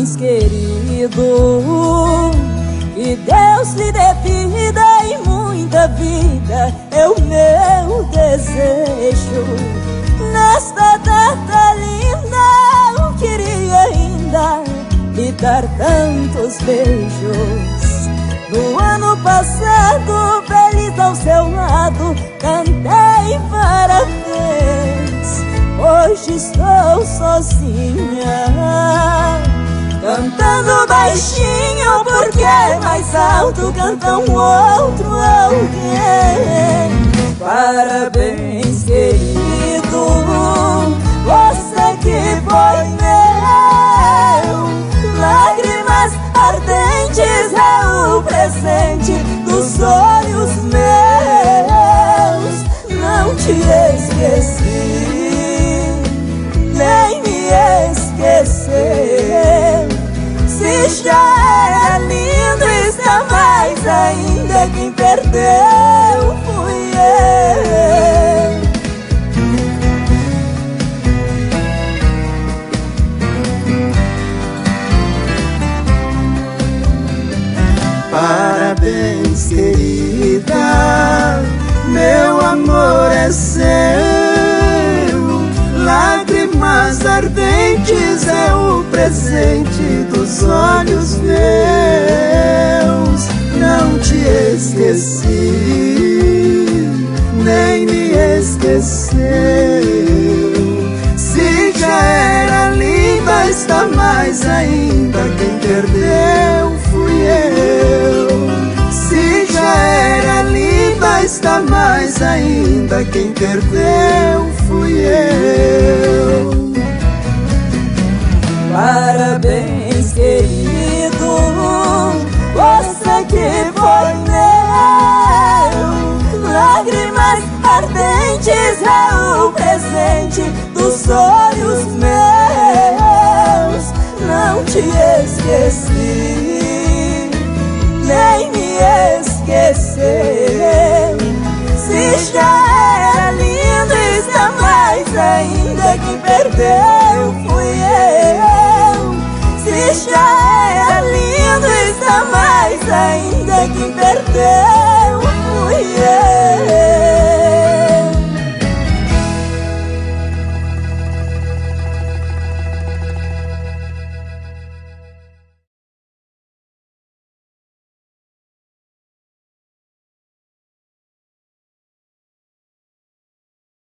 parabéns, querido. Que Deus lhe dê vida e muita vida, é o meu desejo. Nesta data linda eu queria ainda lhe dar tantos beijos. No ano passado, feliz ao seu lado, cantei parabéns. Hoje estou sozinha, cantando baixinho, porque mais alto canta um outro alguém. Parabéns, querido, você que foi meu. Lágrimas ardentes é o presente dos olhos meus. Não te esqueci, nem me esqueceu. Se já era lindo, está mais ainda. Quem perdeu fui eu. Parabéns, querida, meu amor é seu. Lágrimas ardentes é o presente dos olhos meus. Não te esqueci, nem me esqueceu. Se já era linda, está mais ainda. Quem perdeu fui eu. Se já era linda, está mais ainda. Quem perdeu fui eu. Parabéns, querido, você que foi meu. Lágrimas ardentes é o presente dos olhos meus. Não te esqueci, nem me esqueceu. Se já era lindo, está mais ainda. Quem perdeu fui eu. Se já era lindo, está mais ainda. Quem perdeu